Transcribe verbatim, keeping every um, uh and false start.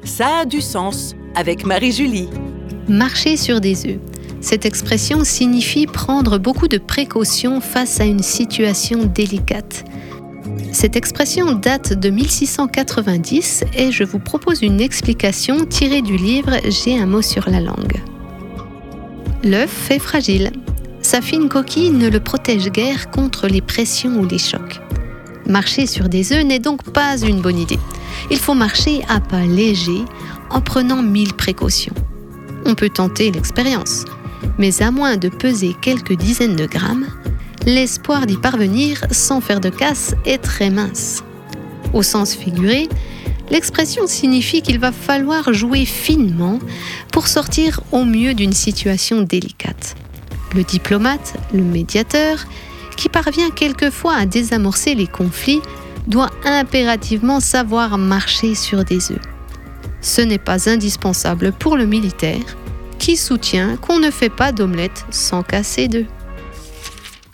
Ça a du sens avec Marie-Julie. Marcher sur des œufs. Cette expression signifie prendre beaucoup de précautions face à une situation délicate. Cette expression date de mille six cent quatre-vingt-dix et je vous propose une explication tirée du livre J'ai un mot sur la langue. L'œuf est fragile. Sa fine coquille ne le protège guère contre les pressions ou les chocs. Marcher sur des œufs n'est donc pas une bonne idée. Il faut marcher à pas légers en prenant mille précautions. On peut tenter l'expérience, mais à moins de peser quelques dizaines de grammes, l'espoir d'y parvenir sans faire de casse est très mince. Au sens figuré, l'expression signifie qu'il va falloir jouer finement pour sortir au mieux d'une situation délicate. Le diplomate, le médiateur, qui parvient quelquefois à désamorcer les conflits, doit impérativement savoir marcher sur des œufs. Ce n'est pas indispensable pour le militaire, qui soutient qu'on ne fait pas d'omelette sans casser d'œufs.